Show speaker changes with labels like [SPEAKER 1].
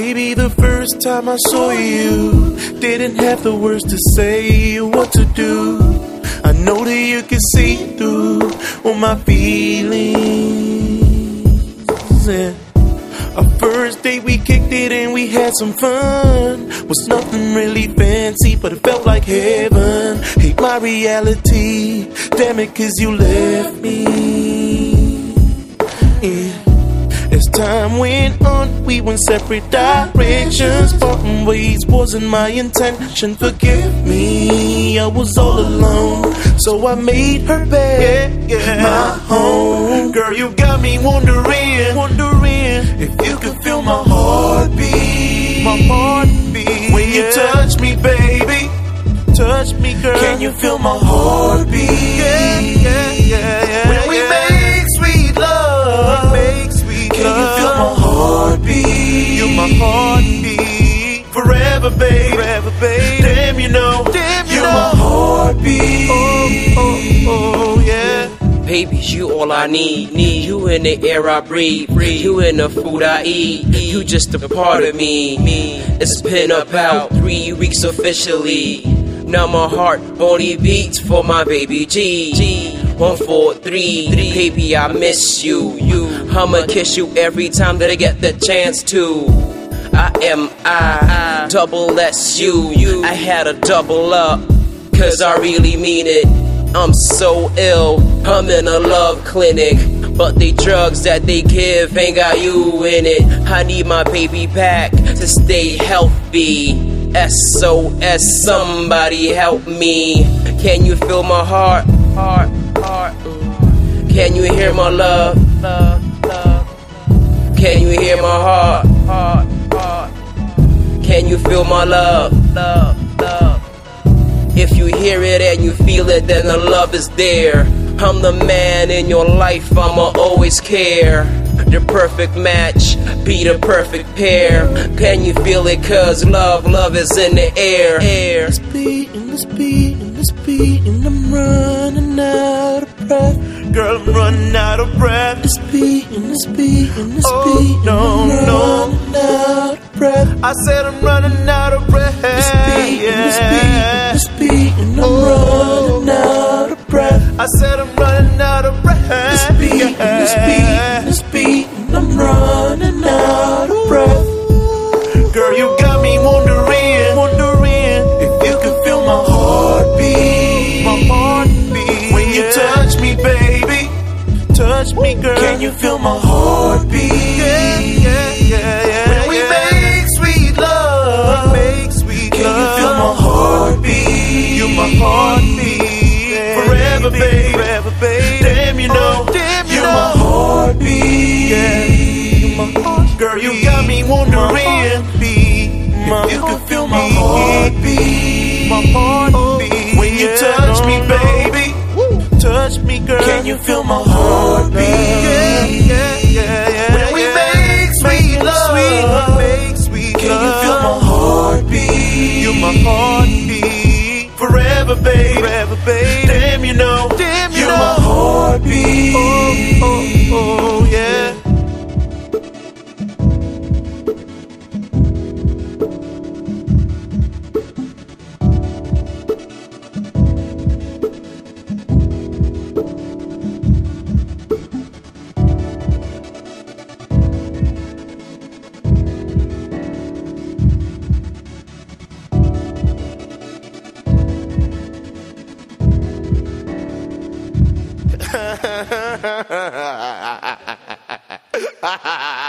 [SPEAKER 1] Baby, the first time I saw you, didn't have the words to say or what to do. I know that you can see through all my feelings. Yeah. Our first date we kicked it and we had some fun. Was nothing really fancy, but it felt like heaven. Hate my reality, damn it, 'cause you left me. Yeah. As time went on, we went separate directions. Parting ways wasn't my intention. Forgive me, I was all alone, so I made her bed my home. Girl, you got me wondering if you could feel my heartbeat. When you touch me, baby, touch me, girl. Can you feel my heartbeat? When we make sweet love, can you feel my heartbeat? You're my heartbeat. Forever, babe. Damn, you know. You're my heartbeat. Oh, yeah.
[SPEAKER 2] Baby, you all I need. You in the air I breathe. You in the food I eat. You just a part of me. It's been about 3 weeks officially. Now my heart only beats for my baby G. 1, 4, 3. Baby, I miss you. I'ma kiss you every time that I get the chance to. I double S you. I had to double up, 'cause I really mean it. I'm so ill, I'm in a love clinic, but the drugs that they give ain't got you in it. I need my baby back to stay healthy. SOS, somebody help me. Can you feel my heart? Can you hear my love? Can you hear my heart? Can you feel my love? If you hear it and you feel it, then the love is there. I'm the man in your life, I'ma always care. The perfect match, be the perfect pair. Can you feel it? 'Cause love is in the air.
[SPEAKER 1] This beat, and I'm running out of breath. Girl, I'm running out of breath. This beat, and I'm running out of breath. I said I'm running out of breath. This beat, and I'm running out of breath. I said I'm running out of breath. This beat, and I'm running out of breath. Girl, you got me wondering if you could feel my heartbeat. When you touch me, baby, touch me, girl. Can you feel my heartbeat? When we make sweet love, can you feel my heartbeat? You're my heartbeat. Forever, babe. Damn, you know. You're my heartbeat. Girl, you got me wondering if you could feel my heartbeat. When you touch me, baby, touch me, girl. Can you feel my heartbeat? When we make sweet love, can you feel my heartbeat? You're my heartbeat. Forever, babe. Damn, you know. You're my heartbeat. Oh, yeah. Ha ha ha ha ha ha.